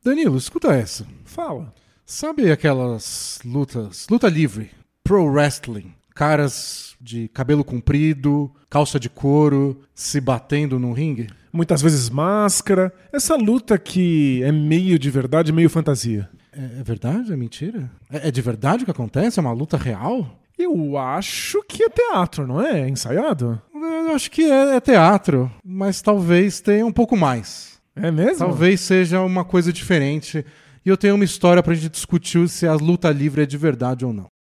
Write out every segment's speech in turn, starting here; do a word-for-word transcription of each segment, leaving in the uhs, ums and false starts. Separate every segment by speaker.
Speaker 1: Danilo, escuta essa.
Speaker 2: Fala.
Speaker 1: Sabe aquelas lutas, luta livre, pro wrestling, caras de cabelo comprido, calça de couro, se batendo no ringue?
Speaker 2: Muitas vezes máscara. Essa luta que é meio de verdade, meio fantasia.
Speaker 1: É, é verdade? É mentira? É, é de verdade o que acontece? É uma luta real?
Speaker 2: Eu acho que é teatro, não é? É ensaiado?
Speaker 1: Eu acho que é, é teatro, mas talvez tenha um pouco mais.
Speaker 2: É mesmo?
Speaker 1: Talvez seja uma coisa diferente. E eu tenho uma história pra gente discutir se a luta livre é de verdade ou não.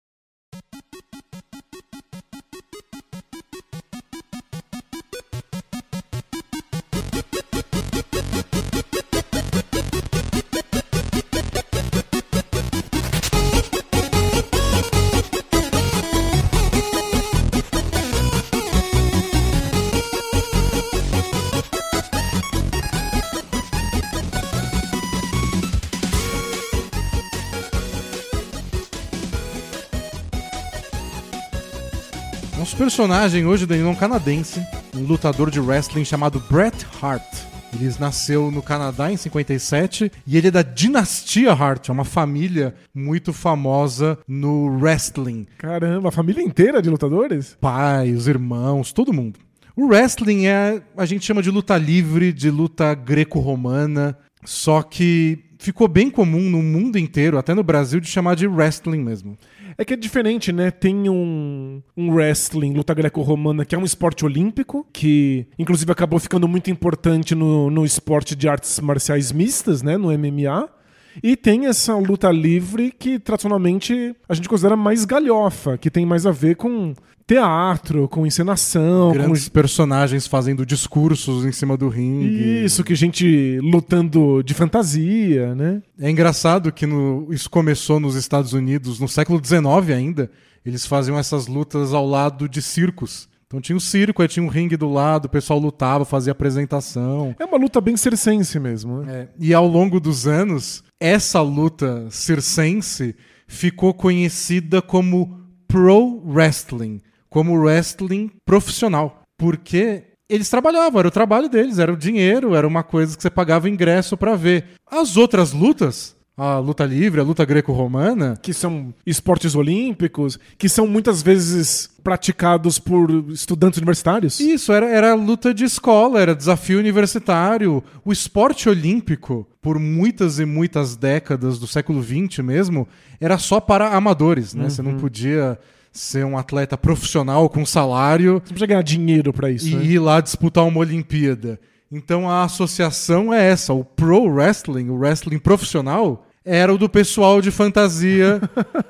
Speaker 1: Nosso personagem hoje, Danilo, é um canadense, um lutador de wrestling chamado Bret Hart. Ele nasceu no Canadá em cinquenta e sete e ele é da dinastia Hart, é uma família muito famosa no wrestling.
Speaker 2: Caramba, a família inteira de lutadores?
Speaker 1: Pai, os irmãos, todo mundo. O wrestling é, a gente chama de luta livre, de luta greco-romana, só que ficou bem comum no mundo inteiro, até no Brasil, de chamar de wrestling mesmo.
Speaker 2: É que é diferente, né? Tem um, um wrestling, luta greco-romana, que é um esporte olímpico, que inclusive acabou ficando muito importante no, no esporte de artes marciais mistas, né? No M M A. E tem essa luta livre que tradicionalmente a gente considera mais galhofa, que tem mais a ver com teatro, com encenação.
Speaker 1: Grandes
Speaker 2: com
Speaker 1: personagens fazendo discursos em cima do ringue.
Speaker 2: Isso, que gente lutando de fantasia, né?
Speaker 1: É engraçado que no... isso começou nos Estados Unidos no século dezenove ainda. Eles faziam essas lutas ao lado de circos. Então tinha o circo, aí tinha um ringue do lado, o pessoal lutava, fazia apresentação.
Speaker 2: É uma luta bem circense mesmo. Né?
Speaker 1: É. E ao longo dos anos, essa luta circense ficou conhecida como pro wrestling, como wrestling profissional. Porque eles trabalhavam, era o trabalho deles, era o dinheiro, era uma coisa que você pagava ingresso pra ver. As outras lutas, a luta livre, a luta greco-romana,
Speaker 2: que são esportes olímpicos, que são muitas vezes praticados por estudantes universitários.
Speaker 1: Isso, era, era luta de escola, era desafio universitário. O esporte olímpico, por muitas e muitas décadas do século vinte mesmo, era só para amadores, né? Uhum. Você não podia ser um atleta profissional com salário.
Speaker 2: Você podia ganhar dinheiro para isso.
Speaker 1: E
Speaker 2: né?
Speaker 1: ir lá disputar uma Olimpíada. Então a associação é essa, o pro wrestling, o wrestling profissional, era o do pessoal de fantasia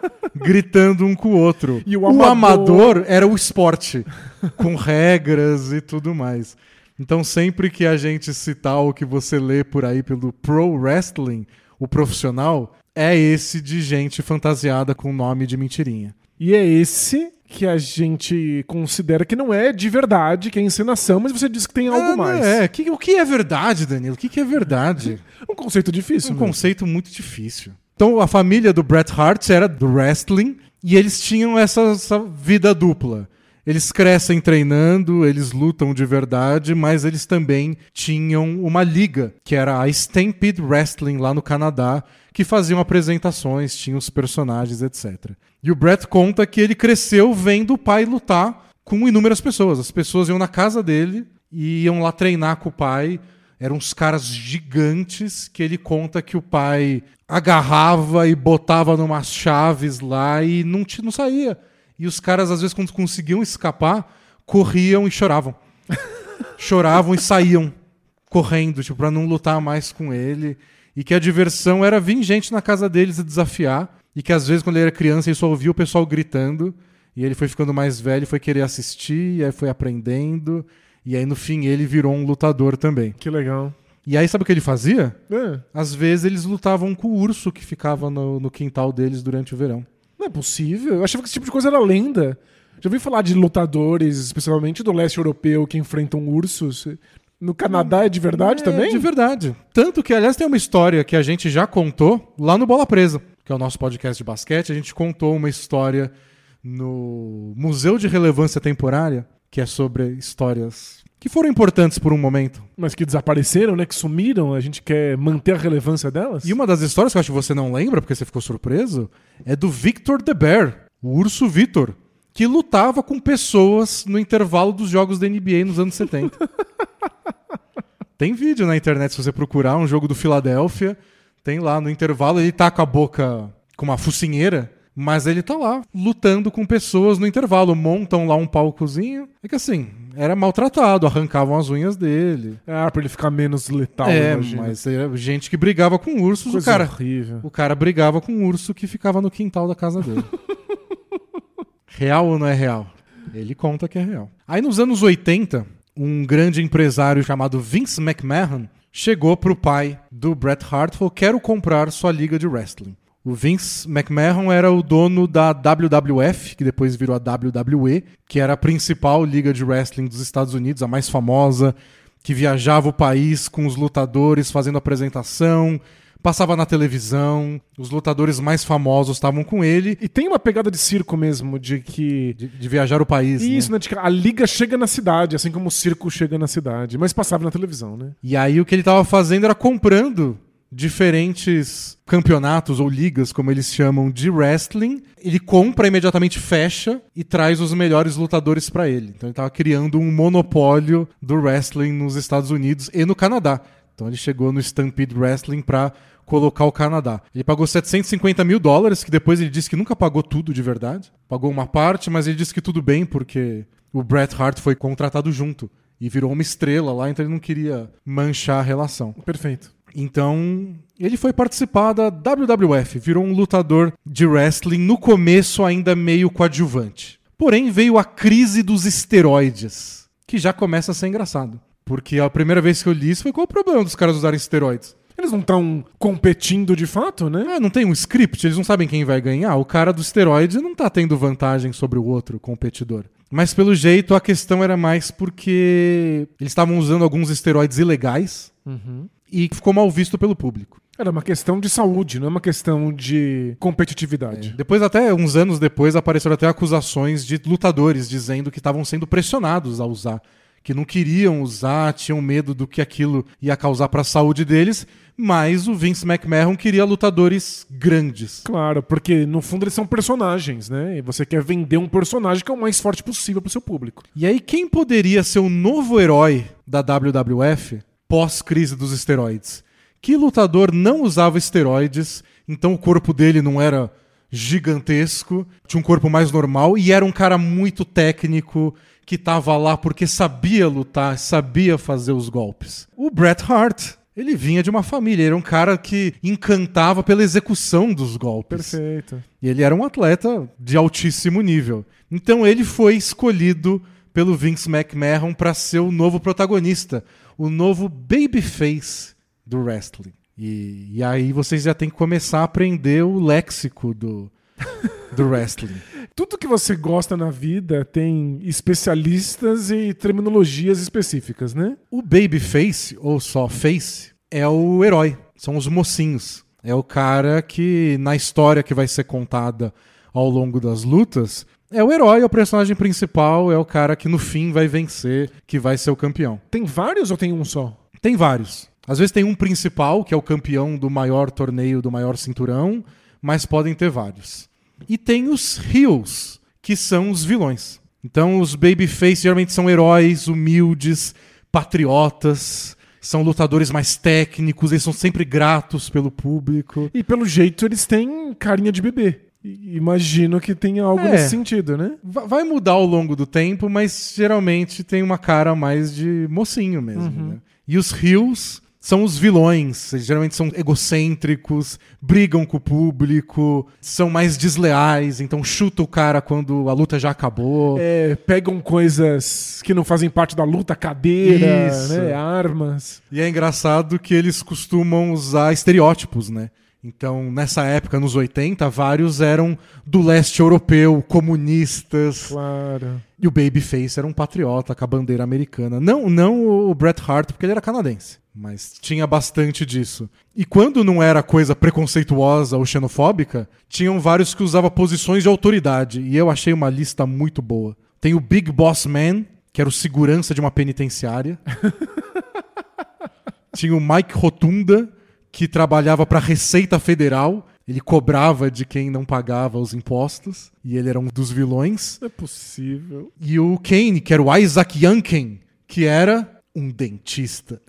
Speaker 1: gritando um com o outro.
Speaker 2: E o
Speaker 1: o
Speaker 2: amador...
Speaker 1: amador era o esporte, com regras e tudo mais. Então sempre que a gente citar o que você lê por aí pelo pro wrestling, o profissional, é esse de gente fantasiada com nome de mentirinha.
Speaker 2: E é esse que a gente considera que não é de verdade, que é encenação, mas você diz que tem algo
Speaker 1: é,
Speaker 2: mais.
Speaker 1: É, que, o que é verdade, Danilo? O que, que é verdade?
Speaker 2: Um conceito difícil.
Speaker 1: Um
Speaker 2: mesmo.
Speaker 1: conceito muito difícil. Então a família do Bret Hart era do wrestling e eles tinham essa, essa vida dupla. Eles crescem treinando, eles lutam de verdade, mas eles também tinham uma liga, que era a Stampede Wrestling lá no Canadá, que faziam apresentações, tinham os personagens, etcétera. E o Bret conta que ele cresceu vendo o pai lutar com inúmeras pessoas. As pessoas iam na casa dele e iam lá treinar com o pai. Eram uns caras gigantes que ele conta que o pai agarrava e botava numas chaves lá e não, não saía. E os caras, às vezes, quando conseguiam escapar, corriam e choravam. Choravam e saíam correndo, tipo, pra não lutar mais com ele. E que a diversão era vir gente na casa deles e desafiar. E que, às vezes, quando ele era criança, ele só ouvia o pessoal gritando. E ele foi ficando mais velho, foi querer assistir, e aí foi aprendendo. E aí, no fim, ele virou um lutador também.
Speaker 2: Que legal.
Speaker 1: E aí, sabe o que ele fazia?
Speaker 2: É.
Speaker 1: Às vezes, eles lutavam com o urso que ficava no, no quintal deles durante o verão.
Speaker 2: Não é possível. Eu achava que esse tipo de coisa era lenda. Já ouvi falar de lutadores, especialmente do leste europeu, que enfrentam ursos. No Canadá é de verdade
Speaker 1: é,
Speaker 2: também?
Speaker 1: É de verdade. Tanto que, aliás, tem uma história que a gente já contou lá no Bola Presa, que é o nosso podcast de basquete. A gente contou uma história no Museu de Relevância Temporária, que é sobre histórias que foram importantes por um momento.
Speaker 2: Mas que desapareceram, né? Que sumiram, a gente quer manter a relevância delas.
Speaker 1: E uma das histórias que eu acho que você não lembra, porque você ficou surpreso, é do Victor the Bear, o urso Victor, que lutava com pessoas no intervalo dos jogos da N B A nos anos setenta. Tem vídeo na internet, se você procurar, um jogo do Philadelphia, tem lá no intervalo, ele tá com a boca com uma focinheira, mas ele tá lá, lutando com pessoas no intervalo, montam lá um palcozinho. É que assim, era maltratado, arrancavam as unhas dele.
Speaker 2: Ah, pra ele ficar menos letal,
Speaker 1: É,
Speaker 2: imagina.
Speaker 1: mas era gente que brigava com ursos,
Speaker 2: Coisa
Speaker 1: o cara,
Speaker 2: horrível.
Speaker 1: o cara brigava com um urso que ficava no quintal da casa dele. Real ou não é real? Ele conta que é real. Aí nos anos oitenta, um grande empresário chamado Vince McMahon chegou pro pai do Bret Hart e falou: quero comprar sua liga de wrestling. O Vince McMahon era o dono da W W F, que depois virou a W W E, que era a principal liga de wrestling dos Estados Unidos, a mais famosa, que viajava o país com os lutadores fazendo apresentação, passava na televisão, os lutadores mais famosos estavam com ele.
Speaker 2: E tem uma pegada de circo mesmo, de que...
Speaker 1: De, de viajar o país.
Speaker 2: Isso,
Speaker 1: né?
Speaker 2: né? De que a liga chega na cidade, assim como o circo chega na cidade. Mas passava na televisão, né?
Speaker 1: E aí o que ele estava fazendo era comprando diferentes campeonatos ou ligas, como eles chamam, de wrestling. Ele compra, imediatamente fecha e traz os melhores lutadores para ele. Então ele estava criando um monopólio do wrestling nos Estados Unidos e no Canadá. Então ele chegou no Stampede Wrestling para colocar o Canadá. Ele pagou setecentos e cinquenta mil dólares, que depois ele disse que nunca pagou tudo de verdade. Pagou uma parte, mas ele disse que tudo bem, porque o Bret Hart foi contratado junto e virou uma estrela lá, então ele não queria manchar a relação.
Speaker 2: Perfeito.
Speaker 1: Então, ele foi participar da W W F, virou um lutador de wrestling, no começo ainda meio coadjuvante. Porém, veio a crise dos esteroides, que já começa a ser engraçado. Porque a primeira vez que eu li isso foi: qual o problema dos caras usarem esteroides?
Speaker 2: Eles não estão competindo de fato, né?
Speaker 1: Ah, não tem um script, eles não sabem quem vai ganhar. O cara do esteroide não tá tendo vantagem sobre o outro competidor. Mas pelo jeito a questão era mais porque eles estavam usando alguns esteroides ilegais.
Speaker 2: Uhum.
Speaker 1: E ficou mal visto pelo público.
Speaker 2: Era uma questão de saúde, não é uma questão de competitividade.
Speaker 1: É. Depois, até uns anos depois, apareceram até acusações de lutadores dizendo que estavam sendo pressionados a usar, que não queriam usar, tinham medo do que aquilo ia causar para a saúde deles, mas o Vince McMahon queria lutadores grandes.
Speaker 2: Claro, porque no fundo eles são personagens, né? E você quer vender um personagem que é o mais forte possível pro seu público.
Speaker 1: E aí, quem poderia ser o novo herói da W W F pós-crise dos esteroides? Que lutador não usava esteroides, então o corpo dele não era gigantesco, tinha um corpo mais normal e era um cara muito técnico que estava lá porque sabia lutar, sabia fazer os golpes? O Bret Hart. Ele vinha de uma família, era um cara que encantava pela execução dos golpes.
Speaker 2: Perfeito.
Speaker 1: E ele era um atleta de altíssimo nível. Então ele foi escolhido pelo Vince McMahon para ser o novo protagonista, o novo babyface do wrestling. E, e aí vocês já têm que começar a aprender o léxico do, do wrestling.
Speaker 2: Tudo que você gosta na vida tem especialistas e terminologias específicas, né?
Speaker 1: O babyface, ou só face, é o herói. São os mocinhos. É o cara que, na história que vai ser contada ao longo das lutas, é o herói, é o personagem principal, é o cara que no fim vai vencer, que vai ser o campeão.
Speaker 2: Tem vários ou tem um só?
Speaker 1: Tem vários. Às vezes tem um principal, que é o campeão do maior torneio, do maior cinturão, mas podem ter vários. E tem os heels, que são os vilões. Então os babyface geralmente são heróis humildes, patriotas, são lutadores mais técnicos, eles são sempre gratos pelo público.
Speaker 2: E pelo jeito eles têm carinha de bebê. Imagino que tenha algo
Speaker 1: É.
Speaker 2: nesse sentido, né?
Speaker 1: Vai mudar ao longo do tempo, mas geralmente tem uma cara mais de mocinho mesmo.
Speaker 2: Uhum.
Speaker 1: Né? E os heels são os vilões, eles geralmente são egocêntricos, brigam com o público, são mais desleais, então chuta o cara quando a luta já acabou.
Speaker 2: É, pegam coisas que não fazem parte da luta, cadeira,
Speaker 1: Isso.
Speaker 2: né, armas.
Speaker 1: E é engraçado que eles costumam usar estereótipos, né? Então, nessa época, nos oitenta, vários eram do leste europeu, comunistas.
Speaker 2: Claro.
Speaker 1: E o babyface era um patriota com a bandeira americana. Não, não o Bret Hart, porque ele era canadense. Mas tinha bastante disso. E quando não era coisa preconceituosa ou xenofóbica, tinham vários que usavam posições de autoridade. E eu achei uma lista muito boa. Tem o Big Boss Man, que era o segurança de uma penitenciária. Tinha o Mike Rotunda, que trabalhava para a Receita Federal. Ele cobrava de quem não pagava os impostos. E ele era um dos vilões.
Speaker 2: Não é possível.
Speaker 1: E o Kane, que era o Isaac Yankem, que era um dentista.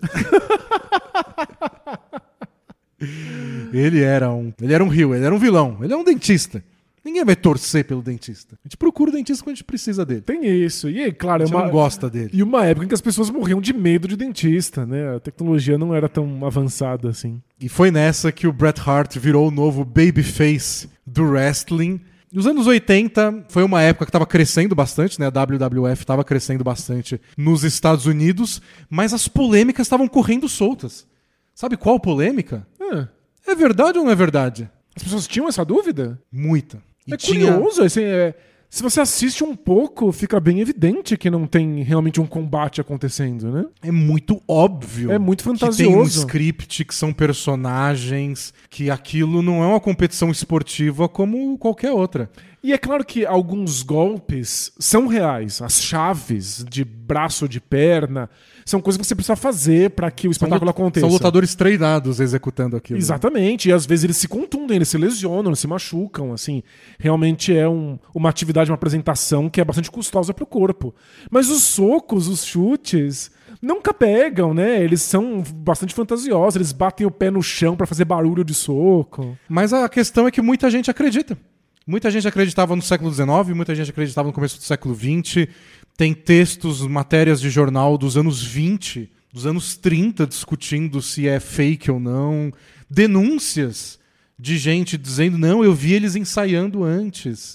Speaker 1: Ele era um, ele era um rio, ele era um vilão, ele é um dentista. Ninguém vai torcer pelo dentista. A gente procura o dentista quando a gente precisa dele.
Speaker 2: Tem isso. E, claro,
Speaker 1: a gente
Speaker 2: é uma...
Speaker 1: não gosta dele.
Speaker 2: E uma época em que as pessoas morriam de medo de dentista, né? A tecnologia não era tão avançada assim.
Speaker 1: E foi nessa que o Bret Hart virou o novo babyface do wrestling. Nos anos oitenta foi uma época que estava crescendo bastante, né? A W W F estava crescendo bastante nos Estados Unidos, mas as polêmicas estavam correndo soltas. Sabe qual polêmica?
Speaker 2: Ah,
Speaker 1: É verdade ou não é verdade?
Speaker 2: as pessoas tinham essa dúvida?
Speaker 1: Muita. E
Speaker 2: é
Speaker 1: tinha...
Speaker 2: curioso, assim, é... se você assiste um pouco, fica bem evidente que não tem realmente um combate acontecendo, né?
Speaker 1: É muito óbvio.
Speaker 2: É muito
Speaker 1: Que tem um
Speaker 2: fantasioso.
Speaker 1: script, que são personagens, que aquilo não é uma competição esportiva como qualquer outra.
Speaker 2: E é claro que alguns golpes são reais. As chaves de braço, de perna, são coisas que você precisa fazer para que o espetáculo
Speaker 1: são,
Speaker 2: aconteça.
Speaker 1: São lutadores treinados executando aquilo.
Speaker 2: Exatamente. E às vezes eles se contundem, eles se lesionam, eles se machucam. Assim, realmente é um, uma atividade, uma apresentação que é bastante custosa para o corpo. Mas os socos, os chutes... nunca pegam, né? Eles são bastante fantasiosos, eles batem o pé no chão pra fazer barulho de soco.
Speaker 1: Mas a questão é que muita gente acredita. Muita gente acreditava no século dezenove, muita gente acreditava no começo do século vinte. Tem textos, matérias de jornal dos anos vinte, dos anos trinta, discutindo se é fake ou não. Denúncias de gente dizendo, não, eu vi eles ensaiando antes.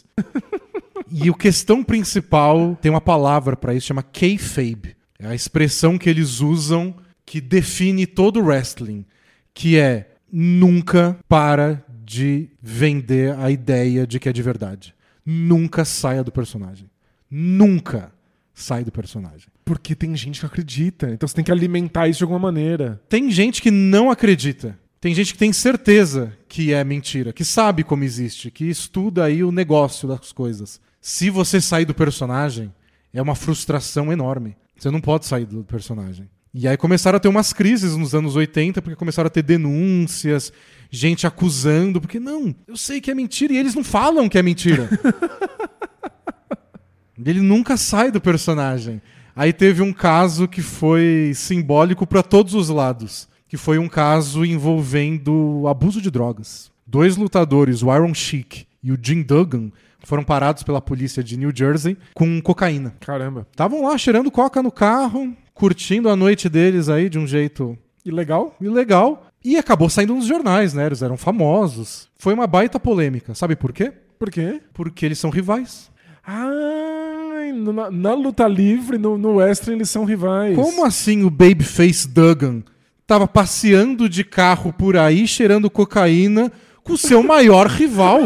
Speaker 1: E a questão principal, tem uma palavra pra isso, chama kayfabe. É a expressão que eles usam que define todo o wrestling, que é nunca para de vender a ideia de que é de verdade. Nunca saia do personagem. Nunca sai do personagem.
Speaker 2: Porque tem gente que acredita, então você tem que alimentar isso de alguma maneira.
Speaker 1: Tem gente que não acredita. Tem gente que tem certeza que é mentira, que sabe como existe, que estuda aí o negócio das coisas. Se você sair do personagem, é uma frustração enorme. Você não pode sair do personagem. E aí começaram a ter umas crises nos anos oitenta, porque começaram a ter denúncias, gente acusando, porque não, eu sei que é mentira, e eles não falam que é mentira. Ele nunca sai do personagem. Aí teve um caso que foi simbólico para todos os lados, que foi um caso envolvendo abuso de drogas. Dois lutadores, o Iron Sheik e o Jim Duggan, foram parados pela polícia de New Jersey com cocaína.
Speaker 2: Caramba.
Speaker 1: Estavam lá cheirando coca no carro, curtindo a noite deles aí de um jeito
Speaker 2: Ilegal?
Speaker 1: ilegal. E acabou saindo nos jornais, né? Eles eram famosos. Foi uma baita polêmica. Sabe por quê?
Speaker 2: Por quê?
Speaker 1: Porque eles são rivais.
Speaker 2: Ah, na, na luta livre, no, no wrestling, eles são rivais.
Speaker 1: Como assim o Babyface Duggan tava passeando de carro por aí, cheirando cocaína com o seu maior rival?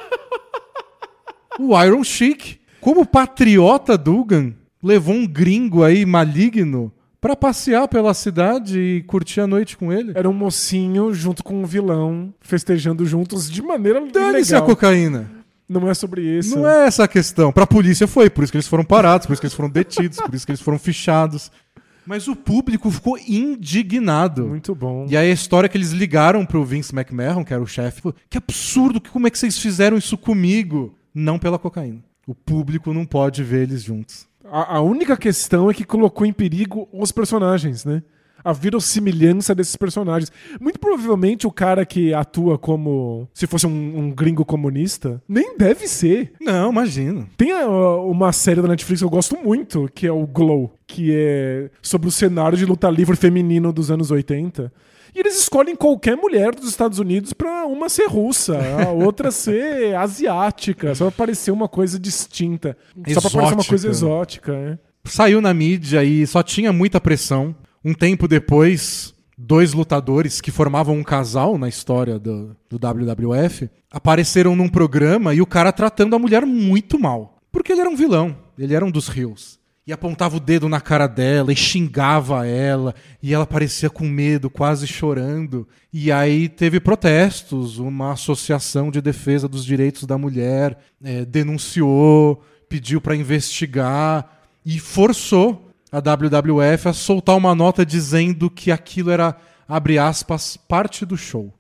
Speaker 1: O Iron Sheik. Como o patriota Duggan levou um gringo aí maligno pra passear pela cidade e curtir a noite com ele?
Speaker 2: Era um mocinho junto com um vilão, festejando juntos de maneira
Speaker 1: Dane-se a
Speaker 2: legal.
Speaker 1: cocaína.
Speaker 2: Não é sobre isso.
Speaker 1: Não é essa a questão. Pra polícia foi, por isso que eles foram parados, por isso que eles foram detidos, por isso que eles foram fichados. Mas o público ficou indignado.
Speaker 2: Muito bom.
Speaker 1: E aí a história que eles ligaram pro Vince McMahon, que era o chefe, falou, que absurdo, como é que vocês fizeram isso comigo? Não pela cocaína. O público não pode ver eles juntos.
Speaker 2: A, a única questão é que colocou em perigo os personagens, né? A verossimilhança desses personagens. Muito provavelmente o cara que atua como se fosse um, um gringo comunista nem deve ser.
Speaker 1: Não, imagina.
Speaker 2: Tem a, uma série da Netflix que eu gosto muito, que é o Glow, que é sobre o cenário de luta livre feminino dos anos oitenta. E eles escolhem qualquer mulher dos Estados Unidos pra uma ser russa, a outra ser asiática, só pra parecer uma coisa distinta.
Speaker 1: Exótica.
Speaker 2: Só pra parecer uma coisa exótica, né?
Speaker 1: Saiu na mídia e só tinha muita pressão. Um tempo depois, dois lutadores que formavam um casal na história do, do W W F apareceram num programa e o cara tratando a mulher muito mal. Porque ele era um vilão, ele era um dos heels. E apontava o dedo na cara dela e xingava ela. E ela parecia com medo, quase chorando. E aí teve protestos, uma associação de defesa dos direitos da mulher é, denunciou, pediu para investigar. e forçou a W W F a soltar uma nota dizendo que aquilo era, abre aspas, parte do show.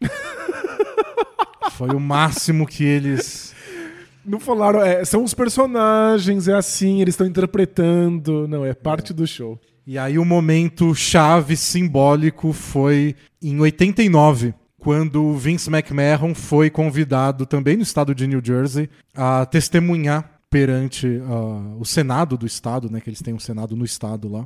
Speaker 1: Foi o máximo que eles...
Speaker 2: Não falaram, é, são os personagens, é assim, eles estão interpretando. Não, é parte do show.
Speaker 1: E aí o momento chave simbólico foi em oitenta e nove, quando o Vince McMahon foi convidado também no estado de New Jersey a testemunhar perante uh, o Senado do estado, né, que eles têm um Senado no estado lá,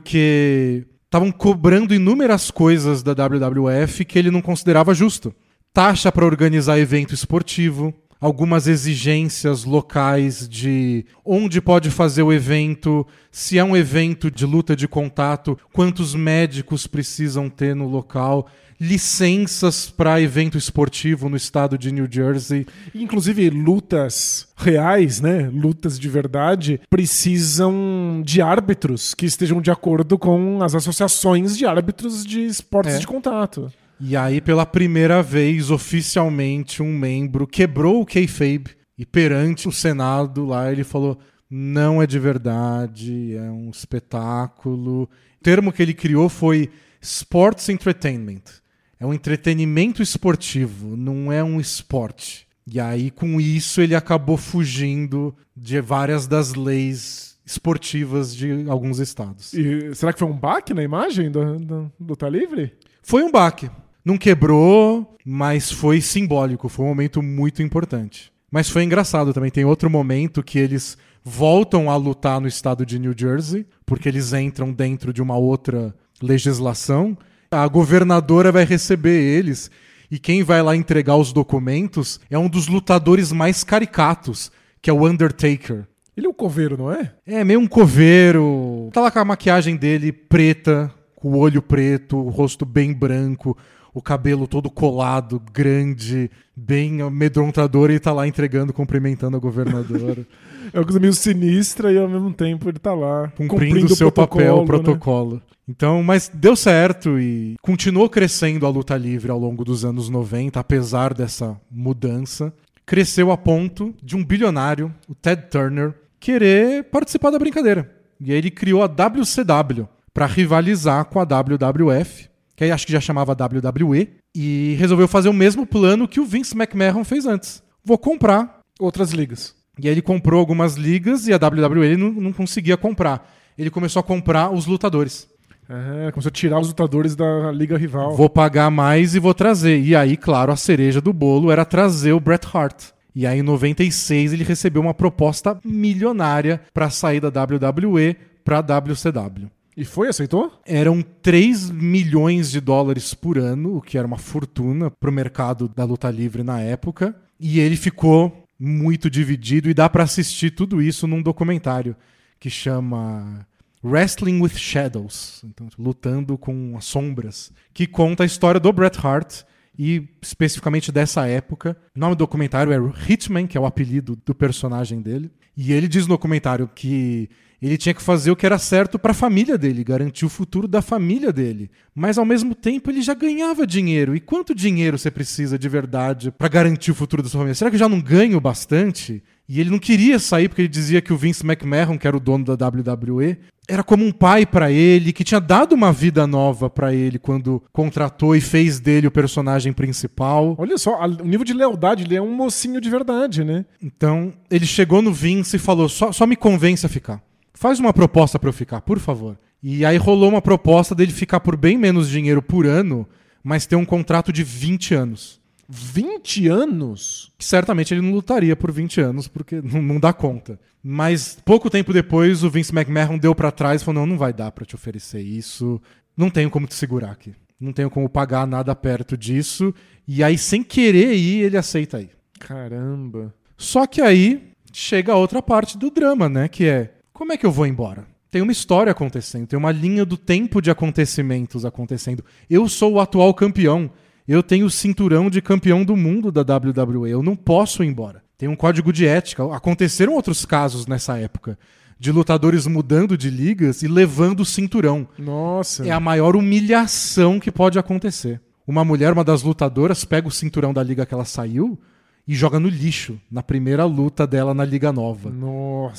Speaker 1: porque estavam cobrando inúmeras coisas da W W F que ele não considerava justo. Taxa para organizar evento esportivo, algumas exigências locais de onde pode fazer o evento, se é um evento de luta de contato, quantos médicos precisam ter no local, licenças para evento esportivo no estado de New Jersey.
Speaker 2: Inclusive, lutas reais, né? Lutas de verdade, precisam de árbitros que estejam de acordo com as associações de árbitros de esportes
Speaker 1: É.
Speaker 2: de contato.
Speaker 1: E aí, pela primeira vez, oficialmente, um membro quebrou o kayfabe e perante o Senado lá ele falou, não é de verdade, é um espetáculo. O termo que ele criou foi Sports Entertainment. É um entretenimento esportivo, não é um esporte. E aí, com isso, ele acabou fugindo de várias das leis esportivas de alguns estados.
Speaker 2: E será que foi um baque na imagem do, do, do Tá Livre?
Speaker 1: Foi um baque. Não quebrou, mas foi simbólico. Foi um momento muito importante. Mas foi engraçado também. Tem outro momento que eles voltam a lutar no estado de New Jersey, porque eles entram dentro de uma outra legislação. A governadora vai receber eles e quem vai lá entregar os documentos é um dos lutadores mais caricatos, que é o Undertaker.
Speaker 2: Ele é um coveiro, não é?
Speaker 1: É, meio um coveiro. Tá lá com a maquiagem dele preta, com o olho preto, o rosto bem branco, o cabelo todo colado, grande, bem amedrontador, e tá lá entregando, cumprimentando a governadora.
Speaker 2: É uma coisa meio sinistra e ao mesmo tempo ele tá lá
Speaker 1: Cumprindo o seu papel, o protocolo. Né? Então, mas deu certo e continuou crescendo a luta livre ao longo dos anos noventa, apesar dessa mudança. Cresceu a ponto de um bilionário, o Ted Turner, querer participar da brincadeira. E aí ele criou a W C W para rivalizar com a W W F, que aí acho que já chamava W W E, e resolveu fazer o mesmo plano que o Vince McMahon fez antes. Vou comprar
Speaker 2: outras ligas.
Speaker 1: E aí ele comprou algumas ligas e a W W E ele não, não conseguia comprar. Ele começou a comprar os lutadores.
Speaker 2: Ah, começou a tirar os lutadores da liga rival.
Speaker 1: Vou pagar mais e vou trazer. E aí, claro, a cereja do bolo era trazer o Bret Hart. E aí, em noventa e seis, ele recebeu uma proposta milionária para sair da W W E para a W C W.
Speaker 2: E foi? Aceitou?
Speaker 1: Eram três milhões de dólares por ano, o que era uma fortuna para o mercado da luta livre na época. E ele ficou muito dividido e dá para assistir tudo isso num documentário que chama Wrestling with Shadows, então, lutando com as sombras, que conta a história do Bret Hart e especificamente dessa época. O nome do documentário é Hitman, que é o apelido do personagem dele. E ele diz no documentário que ele tinha que fazer o que era certo para a família dele, garantir o futuro da família dele. Mas, ao mesmo tempo, ele já ganhava dinheiro. E quanto dinheiro você precisa de verdade para garantir o futuro da sua família? Será que eu já não ganho bastante? E ele não queria sair porque ele dizia que o Vince McMahon, que era o dono da W W E, era como um pai para ele, que tinha dado uma vida nova para ele quando contratou e fez dele o personagem principal.
Speaker 2: Olha só, o nível de lealdade, ele é um mocinho de verdade, né?
Speaker 1: Então, ele chegou no Vince e falou, só, só me convence a ficar. Faz uma proposta para eu ficar, por favor. E aí rolou uma proposta dele ficar por bem menos dinheiro por ano, mas ter um contrato de vinte anos.
Speaker 2: vinte anos?
Speaker 1: Que certamente ele não lutaria por vinte anos, porque não, não dá conta. Mas pouco tempo depois, o Vince McMahon deu pra trás e falou, não, não vai dar pra te oferecer isso. Não tenho como te segurar aqui. Não tenho como pagar nada perto disso. E aí, sem querer ir, ele aceita ir.
Speaker 2: Caramba.
Speaker 1: Só que aí, chega a outra parte do drama, né? Que é, como é que eu vou embora? Tem uma história acontecendo, tem uma linha do tempo de acontecimentos acontecendo. Eu sou o atual campeão. Eu tenho o cinturão de campeão do mundo da W W E. Eu não posso ir embora. Tem um código de ética. Aconteceram outros casos nessa época de lutadores mudando de ligas e levando o cinturão.
Speaker 2: Nossa.
Speaker 1: É a maior humilhação que pode acontecer. Uma mulher, uma das lutadoras, pega o cinturão da liga que ela saiu e joga no lixo na primeira luta dela na liga nova.
Speaker 2: Nossa.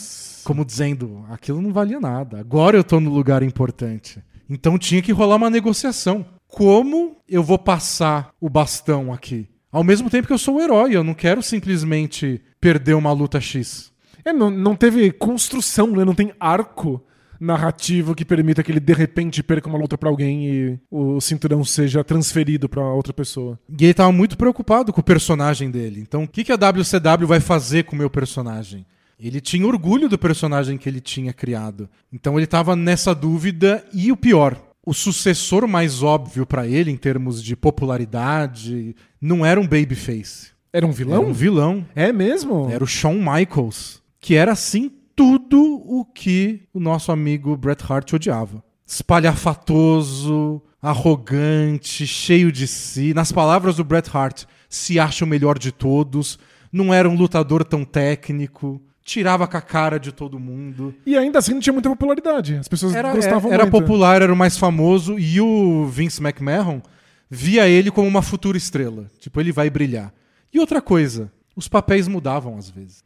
Speaker 1: Como dizendo, aquilo não valia nada. Agora eu tô no lugar importante. Então tinha que rolar uma negociação. Como eu vou passar o bastão aqui? Ao mesmo tempo que eu sou o herói, eu não quero simplesmente perder uma luta X.
Speaker 2: É, não, não teve construção, né? Não tem arco narrativo que permita que ele de repente perca uma luta pra alguém e o cinturão seja transferido pra outra pessoa.
Speaker 1: E ele tava muito preocupado com o personagem dele. Então o que, que a W C W vai fazer com o meu personagem? Ele tinha orgulho do personagem que ele tinha criado. Então ele tava nessa dúvida e o pior, o sucessor mais óbvio pra ele em termos de popularidade não era um babyface.
Speaker 2: Era um vilão?
Speaker 1: Era um vilão.
Speaker 2: É mesmo?
Speaker 1: Era o Shawn Michaels, que era assim tudo o que o nosso amigo Bret Hart odiava. Espalhafatoso, arrogante, cheio de si. Nas palavras do Bret Hart, se acha o melhor de todos. Não era um lutador tão técnico. Tirava com a cara de todo mundo.
Speaker 2: E ainda assim não tinha muita popularidade. As pessoas
Speaker 1: era,
Speaker 2: gostavam
Speaker 1: era, era
Speaker 2: muito.
Speaker 1: Era popular, era o mais famoso. E o Vince McMahon via ele como uma futura estrela. Tipo, ele vai brilhar. E outra coisa, os papéis mudavam às vezes.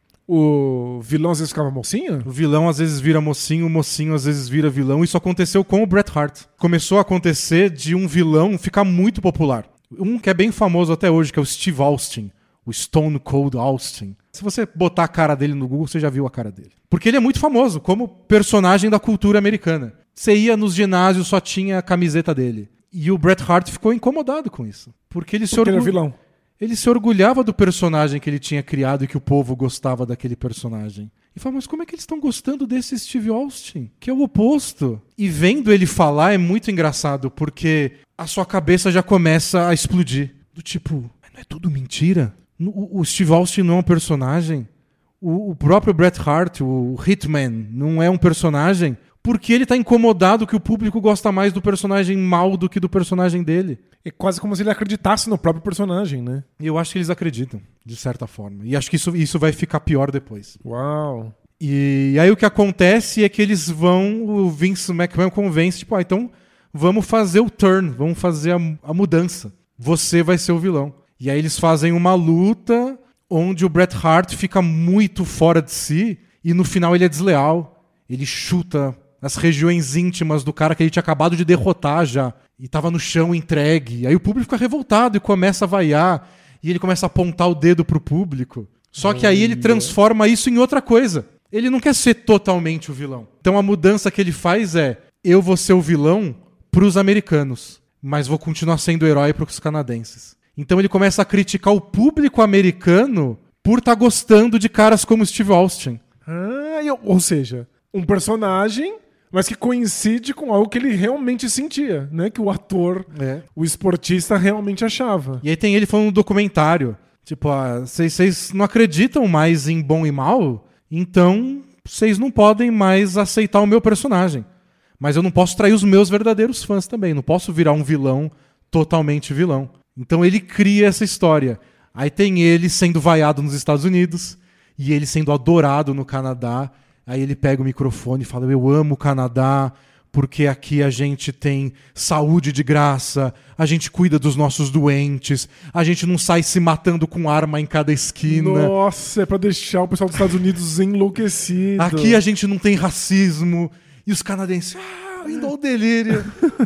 Speaker 2: O vilão às vezes ficava mocinho?
Speaker 1: O vilão às vezes vira mocinho, o mocinho às vezes vira vilão. Isso aconteceu com o Bret Hart. Começou a acontecer de um vilão ficar muito popular. Um que é bem famoso até hoje, que é o Steve Austin. O Stone Cold Austin. Se você botar a cara dele no Google, você já viu a cara dele. Porque ele é muito famoso como personagem da cultura americana. Você ia nos ginásios, só tinha a camiseta dele. E o Bret Hart ficou incomodado com isso. Porque ele se
Speaker 2: Porque ele
Speaker 1: orgulha...
Speaker 2: era vilão.
Speaker 1: Ele se orgulhava do personagem que ele tinha criado e que o povo gostava daquele personagem. E falava, mas como é que eles estão gostando desse Steve Austin? Que é o oposto. E vendo ele falar é muito engraçado, porque a sua cabeça já começa a explodir. Do tipo, não é tudo mentira? O, o Steve Austin não é um personagem? O, o próprio Bret Hart, o Hitman, não é um personagem? Porque ele tá incomodado que o público gosta mais do personagem mal do que do personagem dele.
Speaker 2: É quase como se ele acreditasse no próprio personagem, né?
Speaker 1: E eu acho que eles acreditam, de certa forma. E acho que isso, isso vai ficar pior depois.
Speaker 2: Uau!
Speaker 1: E aí o que acontece é que eles vão, o Vince McMahon convence, tipo, ah, então vamos fazer o turn, vamos fazer a, a mudança. Você vai ser o vilão. E aí eles fazem uma luta onde o Bret Hart fica muito fora de si e no final ele é desleal. Ele chuta as regiões íntimas do cara que ele tinha acabado de derrotar já. E tava no chão entregue. Aí o público fica revoltado e começa a vaiar. E ele começa a apontar o dedo pro público. Só que aí ele transforma isso em outra coisa. Ele não quer ser totalmente o vilão. Então a mudança que ele faz é: eu vou ser o vilão pros americanos, mas vou continuar sendo o herói pros canadenses. Então ele começa a criticar o público americano por estar tá gostando de caras como Steve Austin.
Speaker 2: Ah, eu, ou seja, um personagem, mas que coincide com algo que ele realmente sentia, né? Que o ator,
Speaker 1: é.
Speaker 2: o esportista realmente achava.
Speaker 1: E aí tem ele falando no documentário, tipo, vocês ah, não acreditam mais em bom e mal? Então vocês não podem mais aceitar o meu personagem. Mas eu não posso trair os meus verdadeiros fãs também, não posso virar um vilão totalmente vilão. Então ele cria essa história. Aí tem ele sendo vaiado nos Estados Unidos e ele sendo adorado no Canadá. Aí ele pega o microfone e fala: eu amo o Canadá porque aqui a gente tem saúde de graça, a gente cuida dos nossos doentes, a gente não sai se matando com arma em cada esquina.
Speaker 2: Nossa, é pra deixar o pessoal dos Estados Unidos enlouquecido.
Speaker 1: Aqui a gente não tem racismo. E os canadenses, ah, indo ao delírio.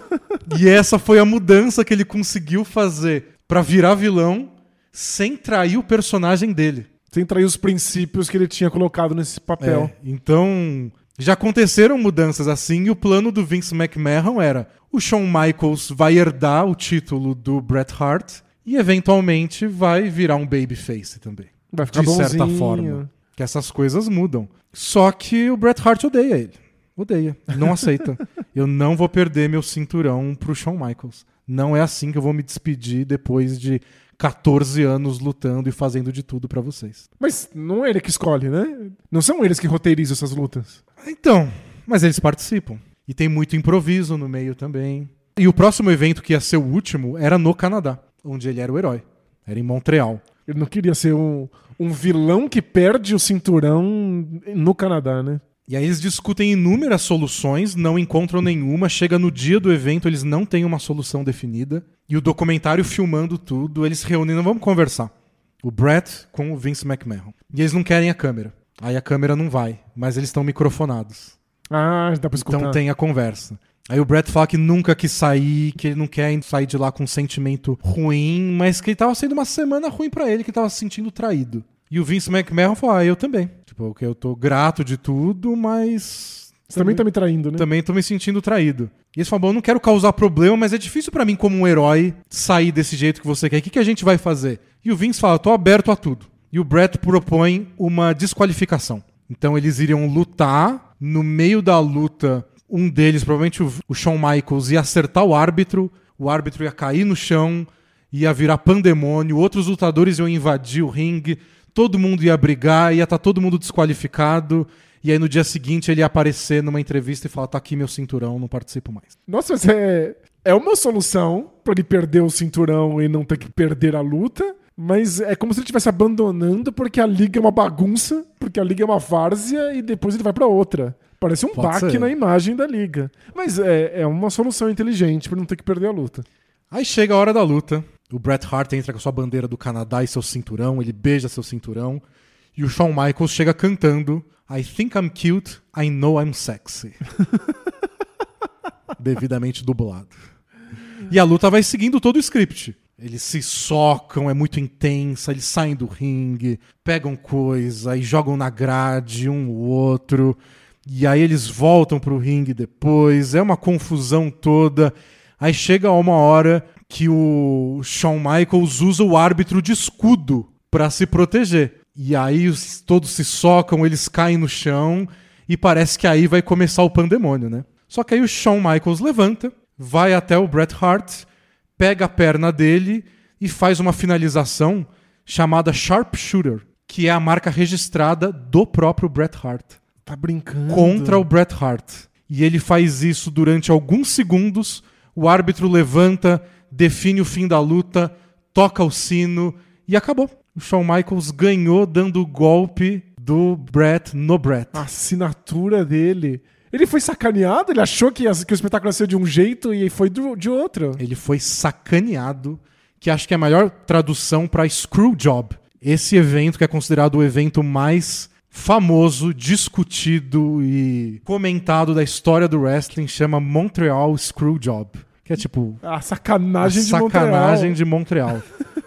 Speaker 1: E essa foi a mudança que ele conseguiu fazer pra virar vilão sem trair o personagem dele.
Speaker 2: Sem trair os princípios que ele tinha colocado nesse papel.
Speaker 1: É, então, já aconteceram mudanças assim e o plano do Vince McMahon era: o Shawn Michaels vai herdar o título do Bret Hart e eventualmente vai virar um babyface também.
Speaker 2: Vai ficar
Speaker 1: de
Speaker 2: bonzinho.
Speaker 1: certa forma. Que essas coisas mudam. Só que o Bret Hart odeia ele. Odeia. Não aceita. Eu não vou perder meu cinturão pro Shawn Michaels. Não é assim que eu vou me despedir depois de catorze anos lutando e fazendo de tudo pra vocês.
Speaker 2: Mas não é ele que escolhe, né? Não são eles que roteirizam essas lutas.
Speaker 1: Então, mas eles participam. E tem muito improviso no meio também. E o próximo evento, que ia ser o último, era no Canadá, onde ele era o herói. Era em Montreal.
Speaker 2: Ele não queria ser um, um vilão que perde o cinturão no Canadá, né?
Speaker 1: E aí eles discutem inúmeras soluções, não encontram nenhuma. Chega no dia do evento, eles não têm uma solução definida. E o documentário filmando tudo, eles se reúnem, não vamos conversar. O Bret com o Vince McMahon. E eles não querem a câmera. Aí a câmera não vai, mas eles estão microfonados.
Speaker 2: Ah, dá pra escutar.
Speaker 1: Então tem a conversa. Aí o Bret fala que nunca quis sair, que ele não quer sair de lá com um sentimento ruim, mas que ele tava sendo uma semana ruim pra ele, que ele tava se sentindo traído. E o Vince McMahon falou, ah, eu também. Tipo, que eu tô grato de tudo, mas...
Speaker 2: Você também tá me traindo, né?
Speaker 1: Também tô me sentindo traído. E eles falam, bom, eu não quero causar problema, mas é difícil pra mim como um herói sair desse jeito que você quer. O que, que a gente vai fazer? E o Vince fala, eu tô aberto a tudo. E o Bret propõe uma desqualificação. Então eles iriam lutar, no meio da luta, um deles, provavelmente o, o Shawn Michaels, ia acertar o árbitro, o árbitro ia cair no chão, ia virar pandemônio, outros lutadores iam invadir o ringue, todo mundo ia brigar, ia estar todo mundo desqualificado, e aí no dia seguinte ele ia aparecer numa entrevista e falar, tá aqui meu cinturão, não participo mais.
Speaker 2: Nossa, mas é, é uma solução pra ele perder o cinturão e não ter que perder a luta, mas é como se ele estivesse abandonando porque a liga é uma bagunça, porque a liga é uma várzea e depois ele vai pra outra. Parece um
Speaker 1: Pode
Speaker 2: baque
Speaker 1: ser.
Speaker 2: na imagem da liga. Mas é, é uma solução inteligente pra não ter que perder a luta.
Speaker 1: Aí chega a hora da luta, o Bret Hart entra com a sua bandeira do Canadá e seu cinturão, ele beija seu cinturão, e o Shawn Michaels chega cantando I think I'm cute, I know I'm sexy. Devidamente dublado. E a luta vai seguindo todo o script. Eles se socam, é muito intensa, eles saem do ringue, pegam coisa e jogam na grade um o outro. E aí eles voltam pro ringue depois, é uma confusão toda. Aí chega uma hora que o Shawn Michaels usa o árbitro de escudo pra se proteger. E aí os, todos se socam, eles caem no chão e parece que aí vai começar o pandemônio, né? Só que aí o Shawn Michaels levanta, vai até o Bret Hart, pega a perna dele e faz uma finalização chamada Sharpshooter, que é a marca registrada do próprio Bret Hart.
Speaker 2: Tá brincando?
Speaker 1: Contra o Bret Hart. E ele faz isso durante alguns segundos, o árbitro levanta, define o fim da luta, toca o sino e acabou. O Shawn Michaels ganhou dando o golpe do Bret no Bret.
Speaker 2: A assinatura dele. Ele foi sacaneado? Ele achou que, que o espetáculo ia ser de um jeito e foi do, de outro?
Speaker 1: Ele foi sacaneado, que acho que é a melhor tradução para Screwjob. Esse evento que é considerado o evento mais famoso, discutido e comentado da história do wrestling, chama Montreal Screwjob. Que é tipo...
Speaker 2: A sacanagem
Speaker 1: a
Speaker 2: de
Speaker 1: sacanagem
Speaker 2: Montreal.
Speaker 1: de Montreal.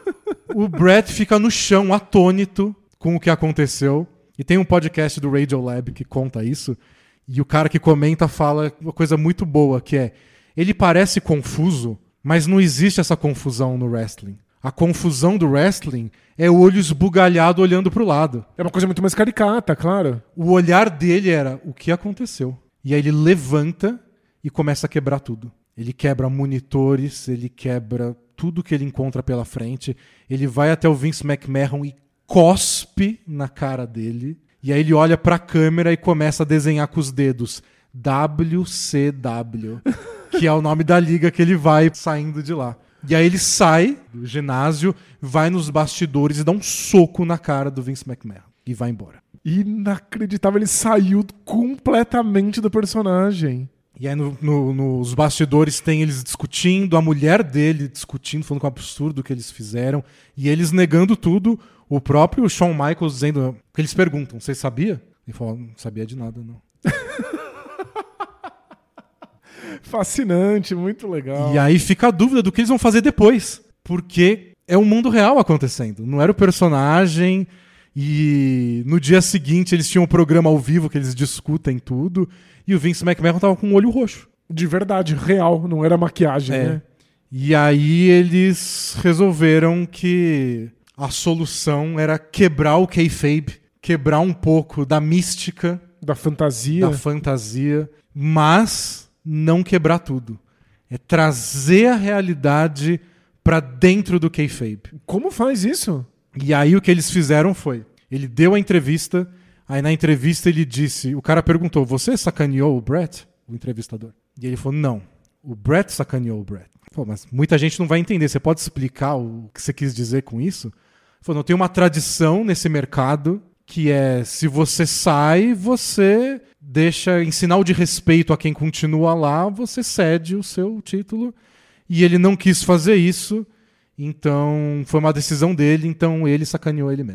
Speaker 1: O Bret fica no chão, atônito com o que aconteceu. E tem um podcast do Radiolab que conta isso. E o cara que comenta fala uma coisa muito boa, que é... Ele parece confuso, mas não existe essa confusão no wrestling. A confusão do wrestling é o olho esbugalhado olhando pro lado.
Speaker 2: É uma coisa muito mais caricata, claro.
Speaker 1: O olhar dele era o que aconteceu. E aí ele levanta e começa a quebrar tudo. Ele quebra monitores, ele quebra tudo que ele encontra pela frente. Ele vai até o Vince McMahon e cospe na cara dele. E aí ele olha pra câmera e começa a desenhar com os dedos W C W, que é o nome da liga que ele vai saindo de lá. E aí ele sai do ginásio, vai nos bastidores e dá um soco na cara do Vince McMahon. E vai embora.
Speaker 2: Inacreditável, ele saiu completamente do personagem.
Speaker 1: E aí no, no, nos bastidores tem eles discutindo, a mulher dele discutindo, falando com o absurdo que eles fizeram. E eles negando tudo. O próprio Shawn Michaels dizendo... Porque eles perguntam, você sabia? Ele falou, não sabia de nada, não.
Speaker 2: Fascinante, muito legal.
Speaker 1: E aí fica a dúvida do que eles vão fazer depois. Porque é um mundo real acontecendo. Não era o personagem. E no dia seguinte eles tinham um programa ao vivo que eles discutem tudo. E o Vince McMahon tava com o olho roxo.
Speaker 2: De verdade, real, não era maquiagem,
Speaker 1: É.
Speaker 2: né?
Speaker 1: E aí eles resolveram que a solução era quebrar o kayfabe, quebrar um pouco da mística,
Speaker 2: Da fantasia.
Speaker 1: da fantasia, mas não quebrar tudo. É trazer a realidade pra dentro do kayfabe.
Speaker 2: Como faz isso?
Speaker 1: E aí o que eles fizeram foi, ele deu a entrevista, aí na entrevista ele disse, o cara perguntou, você sacaneou o Bret? O entrevistador. E ele falou, não, o Bret sacaneou o Bret. Pô, mas muita gente não vai entender, você pode explicar o que você quis dizer com isso? Ele falou, não, tem uma tradição nesse mercado que é, se você sai, você deixa, em sinal de respeito a quem continua lá, você cede o seu título. E ele não quis fazer isso, então foi uma decisão dele, então ele sacaneou ele mesmo.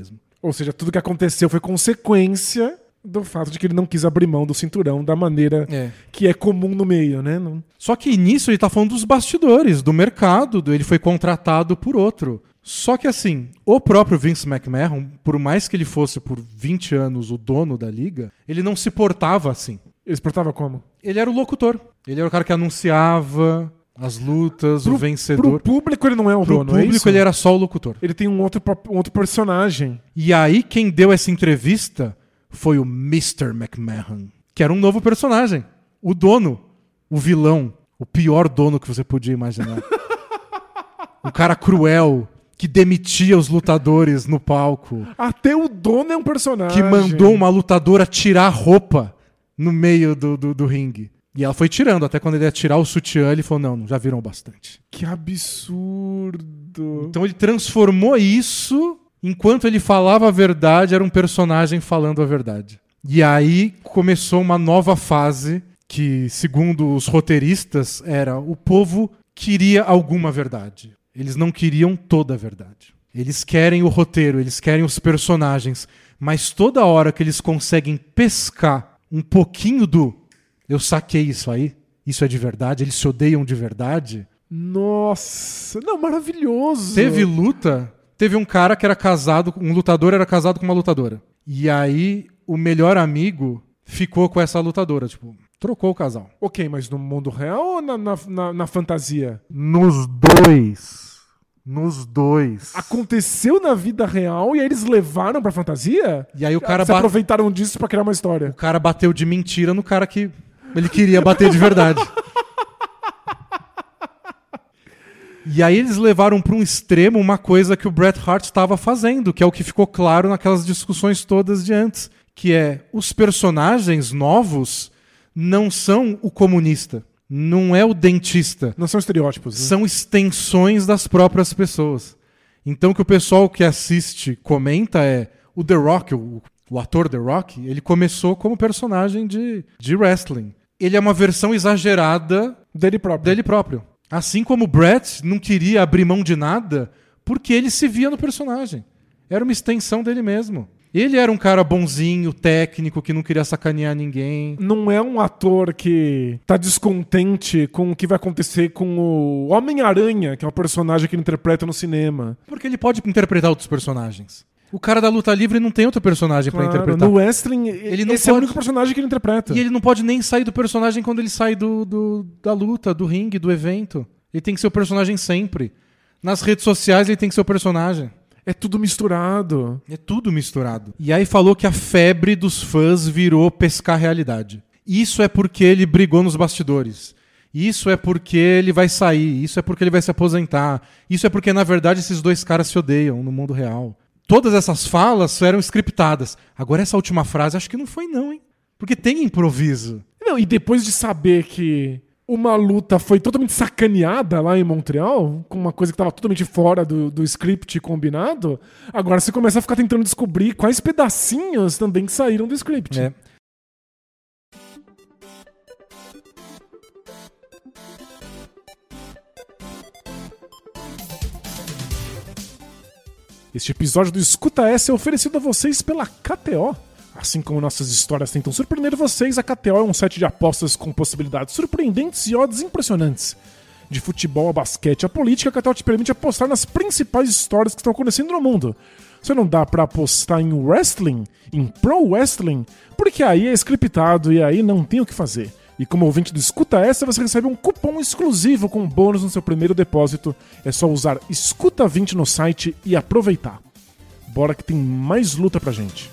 Speaker 2: Ou seja, tudo que aconteceu foi consequência do fato de que ele não quis abrir mão do cinturão da maneira
Speaker 1: É.
Speaker 2: que é comum no meio, né? Não...
Speaker 1: Só que nisso ele tá falando dos bastidores, do mercado, do ele foi contratado por outro. Só que assim, o próprio Vince McMahon, por mais que ele fosse por vinte anos o dono da liga, ele não se portava assim.
Speaker 2: Ele se portava como?
Speaker 1: Ele era o locutor. Ele era o cara que anunciava as lutas,
Speaker 2: Pro,
Speaker 1: o vencedor.
Speaker 2: Pro público ele não é o
Speaker 1: Pro
Speaker 2: dono, é
Speaker 1: público
Speaker 2: isso?
Speaker 1: ele era só o locutor.
Speaker 2: Ele tem um outro, um outro personagem.
Speaker 1: E aí quem deu essa entrevista foi o mister McMahon, que era um novo personagem. O dono, o vilão, o pior dono que você podia imaginar. Um cara cruel, que demitia os lutadores no palco.
Speaker 2: Até o dono é um personagem.
Speaker 1: Que mandou uma lutadora tirar a roupa no meio do, do, do ringue. E ela foi tirando, até quando ele ia tirar o sutiã, ele falou, não, já viram bastante.
Speaker 2: Que absurdo.
Speaker 1: Então ele transformou isso, enquanto ele falava a verdade, era um personagem falando a verdade. E aí começou uma nova fase que, segundo os roteiristas, era o povo queria alguma verdade. Eles não queriam toda a verdade. Eles querem o roteiro, eles querem os personagens, mas toda hora que eles conseguem pescar um pouquinho do eu saquei isso aí, isso é de verdade, eles se odeiam de verdade.
Speaker 2: Nossa, não, maravilhoso.
Speaker 1: Teve luta, teve um cara que era casado, um lutador era casado com uma lutadora. E aí o melhor amigo ficou com essa lutadora, tipo, trocou o casal.
Speaker 2: Ok, mas no mundo real ou na, na, na, na fantasia?
Speaker 1: Nos dois. Nos dois.
Speaker 2: Aconteceu na vida real e aí eles levaram pra fantasia?
Speaker 1: E aí o cara
Speaker 2: Se
Speaker 1: ba-
Speaker 2: aproveitaram disso pra criar uma história.
Speaker 1: O cara bateu de mentira no cara que ele queria bater de verdade. E aí eles levaram para um extremo uma coisa que o Bret Hart estava fazendo, que é o que ficou claro naquelas discussões todas de antes, que é os personagens novos não são o comunista, não é o dentista.
Speaker 2: Não são estereótipos. Né?
Speaker 1: São extensões das próprias pessoas. Então o que o pessoal que assiste comenta é o The Rock, o, o ator The Rock, ele começou como personagem de, de wrestling. Ele é uma versão exagerada
Speaker 2: Dele próprio.
Speaker 1: dele próprio. Assim como o Bret não queria abrir mão de nada porque ele se via no personagem. Era uma extensão dele mesmo. Ele era um cara bonzinho, técnico, que não queria sacanear ninguém.
Speaker 2: Não é um ator que tá descontente com o que vai acontecer com o Homem-Aranha, que é o personagem que ele interpreta no cinema.
Speaker 1: Porque ele pode interpretar outros personagens. O cara da luta livre não tem outro personagem
Speaker 2: Claro,
Speaker 1: pra interpretar.
Speaker 2: no wrestling,
Speaker 1: Ele não
Speaker 2: esse é o
Speaker 1: pode-
Speaker 2: único personagem que ele interpreta.
Speaker 1: E ele não pode nem sair do personagem quando ele sai do, do- da luta, do ringue, do evento. Ele tem que ser o personagem sempre. Nas redes sociais ele tem que ser o personagem.
Speaker 2: É tudo misturado.
Speaker 1: É tudo misturado. E aí falou que a febre dos fãs virou pescar realidade. Isso é porque ele brigou nos bastidores. Isso é porque ele vai sair. Isso é porque ele vai se aposentar. Isso é porque, na verdade, esses dois caras se odeiam no mundo real. Todas essas falas eram scriptadas. Agora, essa última frase, acho que não foi não, hein? Porque tem improviso.
Speaker 2: Não, e depois de saber que uma luta foi totalmente sacaneada lá em Montreal, com uma coisa que estava totalmente fora do, do script combinado, agora você começa a ficar tentando descobrir quais pedacinhos também que saíram do script.
Speaker 1: É.
Speaker 2: Este episódio do Escuta Essa é oferecido a vocês pela K T O. Assim como nossas histórias tentam surpreender vocês, a K T O é um site de apostas com possibilidades surpreendentes e odds impressionantes. De futebol a basquete a política, a K T O te permite apostar nas principais histórias que estão acontecendo no mundo. Você não dá pra apostar em wrestling, em pro wrestling, porque aí é scriptado e aí não tem o que fazer. E como ouvinte do Escuta Essa, você recebe um cupom exclusivo com bônus no seu primeiro depósito. É só usar Escuta vinte no site e aproveitar. Bora que tem mais luta pra gente.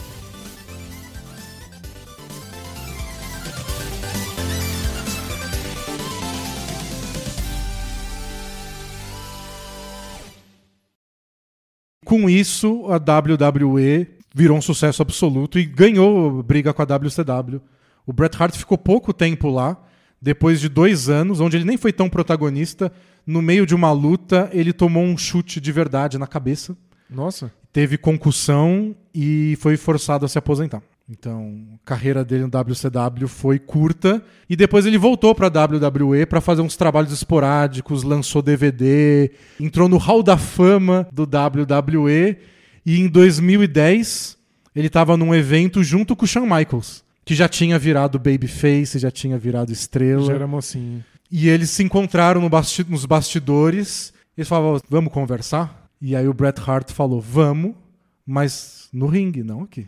Speaker 1: Com isso, a W W E virou um sucesso absoluto e ganhou briga com a W C W. O Bret Hart ficou pouco tempo lá, depois de dois anos, onde ele nem foi tão protagonista. No meio de uma luta, ele tomou um chute de verdade na cabeça,
Speaker 2: Nossa.
Speaker 1: teve concussão e foi forçado a se aposentar. Então, a carreira dele no W C W foi curta e depois ele voltou para a W W E para fazer uns trabalhos esporádicos, lançou D V D, entrou no Hall da Fama do W W E E em dois mil e dez, ele estava num evento junto com o Shawn Michaels, que já tinha virado babyface, já tinha virado estrela.
Speaker 2: Já era mocinho.
Speaker 1: E eles se encontraram no basti- nos bastidores. Eles falavam, vamos conversar? E aí o Bret Hart falou, vamos, mas no ringue, não aqui.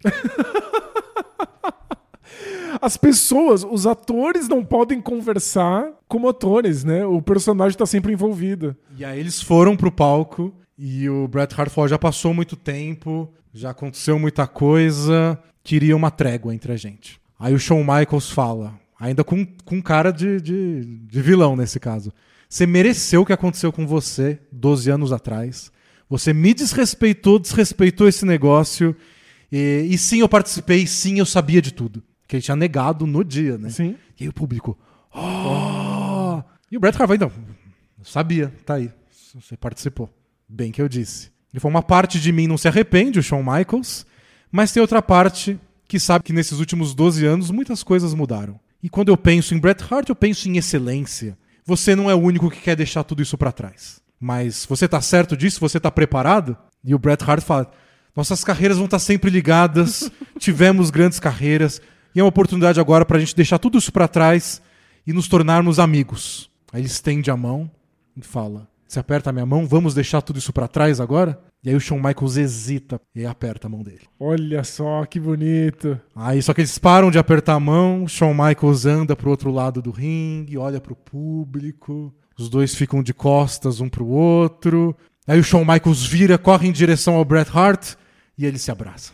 Speaker 2: As pessoas, os atores não podem conversar como atores, né? O personagem tá sempre envolvido.
Speaker 1: E aí eles foram pro palco e o Bret Hart falou, já passou muito tempo, já aconteceu muita coisa, queria uma trégua entre a gente. Aí o Shawn Michaels fala, ainda com, com cara de, de, de vilão nesse caso, você mereceu o que aconteceu com você doze anos atrás, você me desrespeitou, desrespeitou esse negócio, e, e sim, eu participei, sim, eu sabia de tudo. Que ele tinha negado no dia, né?
Speaker 2: Sim.
Speaker 1: E aí o público, oh! E o Bret Hart vai, então, sabia, tá aí, você participou. Bem que eu disse. Ele falou, uma parte de mim não se arrepende, o Shawn Michaels, mas tem outra parte que sabe que nesses últimos doze anos muitas coisas mudaram. E quando eu penso em Bret Hart, eu penso em excelência. Você não é o único que quer deixar tudo isso pra trás. Mas você tá certo disso? Você tá preparado? E o Bret Hart fala, nossas carreiras vão estar sempre ligadas, tivemos grandes carreiras, e é uma oportunidade agora pra gente deixar tudo isso pra trás e nos tornarmos amigos. Aí ele estende a mão e fala, você aperta a minha mão, vamos deixar tudo isso pra trás agora? E aí o Shawn Michaels hesita e aperta a mão dele.
Speaker 2: Olha só, que bonito.
Speaker 1: Aí só que eles param de apertar a mão, o Shawn Michaels anda pro outro lado do ringue, olha pro público, os dois ficam de costas um pro outro. Aí o Shawn Michaels vira, corre em direção ao Bret Hart e eles se abraçam.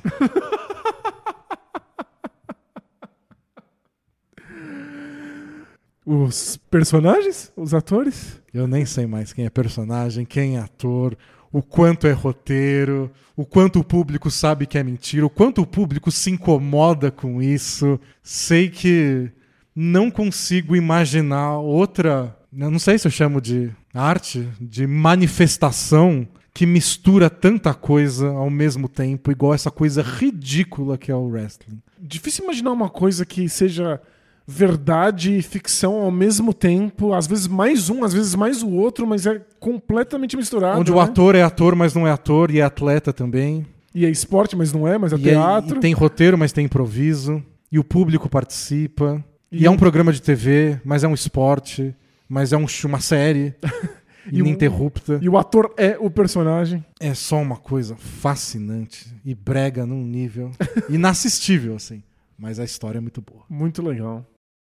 Speaker 2: Os personagens? Os atores?
Speaker 1: Eu nem sei mais quem é personagem, quem é ator, o quanto é roteiro, o quanto o público sabe que é mentira, o quanto o público se incomoda com isso. Sei que não consigo imaginar outra, eu não sei se eu chamo de arte, de manifestação que mistura tanta coisa ao mesmo tempo, igual essa coisa ridícula que é o wrestling.
Speaker 2: Difícil imaginar uma coisa que seja verdade e ficção ao mesmo tempo, às vezes mais um, às vezes mais o outro, mas é completamente misturado.
Speaker 1: Onde
Speaker 2: né?
Speaker 1: o ator é ator, mas não é ator, e é atleta também.
Speaker 2: E é esporte, mas não é, mas é
Speaker 1: e
Speaker 2: teatro.
Speaker 1: É, e tem roteiro, mas tem improviso. E o público participa. E,
Speaker 2: e
Speaker 1: é um programa de T V, mas é um esporte, mas é um, uma série ininterrupta.
Speaker 2: E o ator é o personagem.
Speaker 1: É só uma coisa fascinante e brega num nível inassistível, assim. Mas a história é muito boa.
Speaker 2: Muito legal.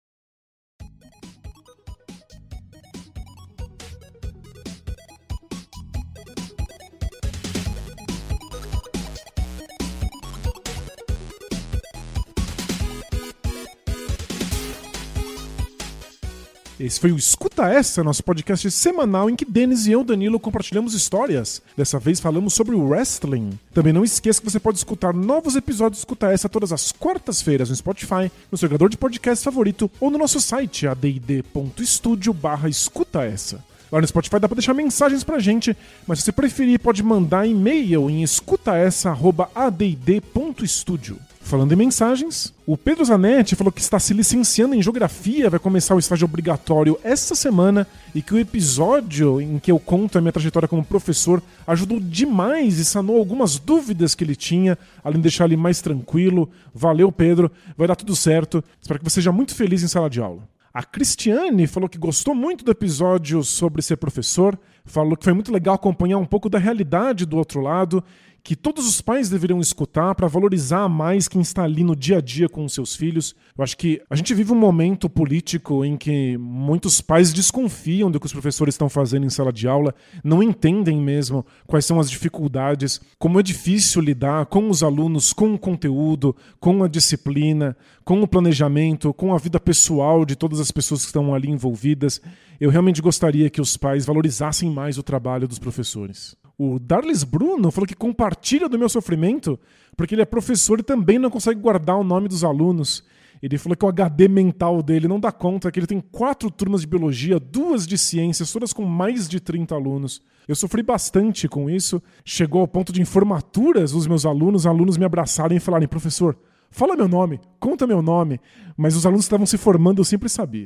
Speaker 2: Esse foi o Escuta Essa, nosso podcast semanal em que Denis e eu, Danilo, compartilhamos histórias. Dessa vez falamos sobre o wrestling. Também não esqueça que você pode escutar novos episódios do Escuta Essa todas as quartas-feiras no Spotify, no seu agregador de podcast favorito ou no nosso site a d d ponto studio barra escuta essa. Lá no Spotify dá pra deixar mensagens pra gente, mas se você preferir pode mandar e-mail em escuta essa arroba a d d ponto studio. Falando em mensagens, o Pedro Zanetti falou que está se licenciando em Geografia, vai começar o estágio obrigatório essa semana e que o episódio em que eu conto a minha trajetória como professor ajudou demais e sanou algumas dúvidas que ele tinha, além de deixar ele mais tranquilo. Valeu, Pedro, vai dar tudo certo. Espero que você seja muito feliz em sala de aula. A Cristiane falou que gostou muito do episódio sobre ser professor, falou que foi muito legal acompanhar um pouco da realidade do outro lado, que todos os pais deveriam escutar para valorizar mais quem está ali no dia a dia com os seus filhos. Eu acho que a gente vive um momento político em que muitos pais desconfiam do que os professores estão fazendo em sala de aula, não entendem mesmo quais são as dificuldades, como é difícil lidar com os alunos, com o conteúdo, com a disciplina, com o planejamento, com a vida pessoal de todas as pessoas que estão ali envolvidas. Eu realmente gostaria que os pais valorizassem mais o trabalho dos professores. O Darlis Bruno falou que compartilha do meu sofrimento porque ele é professor e também não consegue guardar o nome dos alunos. Ele falou que o H D mental dele não dá conta, que ele tem quatro turmas de biologia, duas de ciências, todas com mais de trinta alunos. Eu sofri bastante com isso. Chegou ao ponto de, em formaturas, os meus alunos, alunos me abraçarem e falarem, professor, fala meu nome, conta meu nome. Mas os alunos que estavam se formando, eu sempre sabia.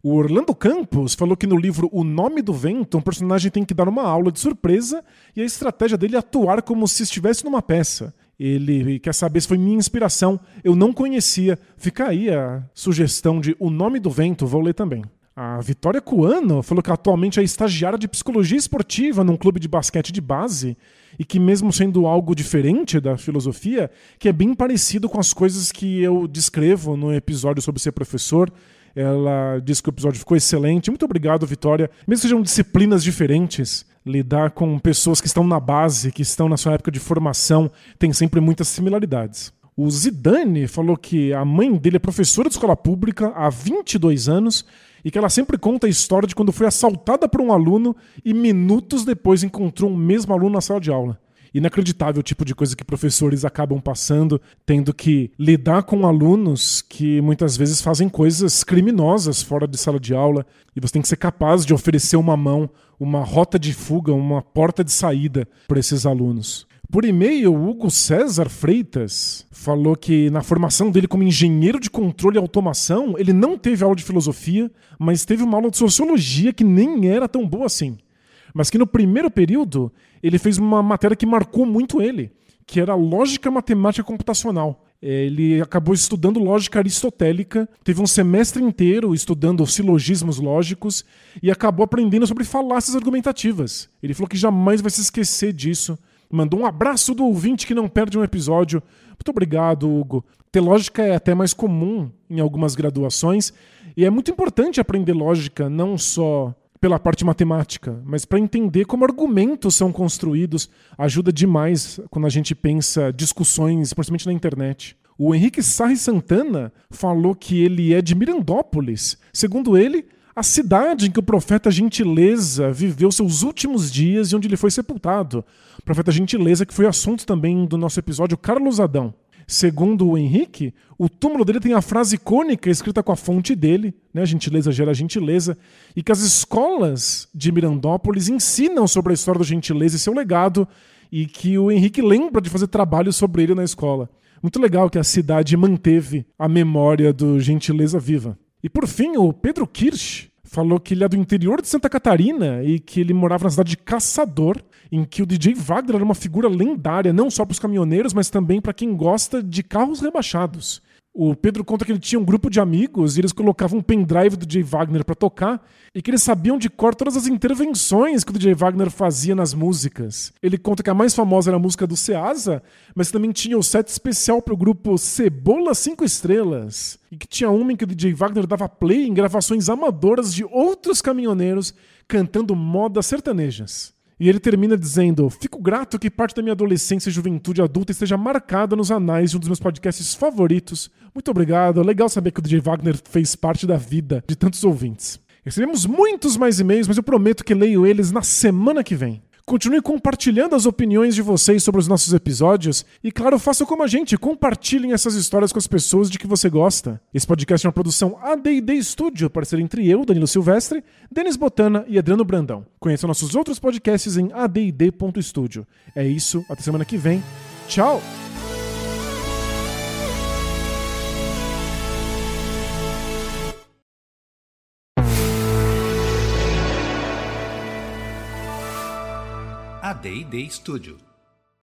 Speaker 2: O Orlando Campos falou que no livro O Nome do Vento, um personagem tem que dar uma aula de surpresa e a estratégia dele é atuar como se estivesse numa peça. Ele quer saber se foi minha inspiração. Eu não conhecia. Fica aí a sugestão de O Nome do Vento, vou ler também. A Vitória Cuano falou que atualmente é estagiária de psicologia esportiva num clube de basquete de base e que mesmo sendo algo diferente da filosofia, que é bem parecido com as coisas que eu descrevo no episódio sobre ser professor. Ela disse que o episódio ficou excelente. Muito obrigado, Vitória. Mesmo que sejam disciplinas diferentes, lidar com pessoas que estão na base, que estão na sua época de formação, tem sempre muitas similaridades. O Zidane falou que a mãe dele é professora de escola pública há vinte e dois anos e que ela sempre conta a história de quando foi assaltada por um aluno e minutos depois encontrou o mesmo aluno na sala de aula. Inacreditável o tipo de coisa que professores acabam passando, tendo que lidar com alunos que muitas vezes fazem coisas criminosas fora de sala de aula e você tem que ser capaz de oferecer uma mão, uma rota de fuga, uma porta de saída para esses alunos. Por e-mail, o Hugo César Freitas falou que na formação dele como engenheiro de controle e automação, ele não teve aula de filosofia, mas teve uma aula de sociologia que nem era tão boa assim. Mas que no primeiro período, ele fez uma matéria que marcou muito ele, que era lógica matemática computacional. Ele acabou estudando lógica aristotélica, teve um semestre inteiro estudando silogismos lógicos e acabou aprendendo sobre falácias argumentativas. Ele falou que jamais vai se esquecer disso. Mandou um abraço do ouvinte que não perde um episódio. Muito obrigado, Hugo. Ter lógica é até mais comum em algumas graduações e é muito importante aprender lógica, não só pela parte matemática, mas para entender como argumentos são construídos. Ajuda demais quando a gente pensa discussões, principalmente na internet. O Henrique Sarri Santana falou que ele é de Mirandópolis. Segundo ele, a cidade em que o profeta Gentileza viveu seus últimos dias e onde ele foi sepultado. O profeta Gentileza, que foi assunto também do nosso episódio Carlos Adão. Segundo o Henrique, o túmulo dele tem a frase icônica escrita com a fonte dele, né, gentileza gera gentileza, e que as escolas de Mirandópolis ensinam sobre a história do Gentileza e seu legado, e que o Henrique lembra de fazer trabalho sobre ele na escola. Muito legal que a cidade manteve a memória do Gentileza viva. E por fim, o Pedro Kirsch falou que ele é do interior de Santa Catarina e que ele morava na cidade de Caçador, em que o D J Wagner era uma figura lendária, não só para os caminhoneiros, mas também para quem gosta de carros rebaixados. O Pedro conta que ele tinha um grupo de amigos e eles colocavam um pendrive do D J Wagner para tocar e que eles sabiam de cor todas as intervenções que o D J Wagner fazia nas músicas. Ele conta que a mais famosa era a música do Ceasa, mas também tinha o set especial para o grupo Cebola cinco Estrelas e que tinha uma em que o D J Wagner dava play em gravações amadoras de outros caminhoneiros cantando modas sertanejas. E ele termina dizendo: fico grato que parte da minha adolescência e juventude adulta esteja marcada nos anais de um dos meus podcasts favoritos. Muito obrigado, é legal saber que o D J Wagner fez parte da vida de tantos ouvintes. Recebemos muitos mais e-mails, mas eu prometo que leio eles na semana que vem. Continue compartilhando as opiniões de vocês sobre os nossos episódios e, claro, faça como a gente, compartilhem essas histórias com as pessoas de que você gosta. Esse podcast é uma produção A D e D Studio, parceria entre eu, Danilo Silvestre, Denis Botana e Adriano Brandão. Conheça nossos outros podcasts em a d i d ponto studio. É isso, até semana que vem. Tchau!
Speaker 3: A D e D Studio.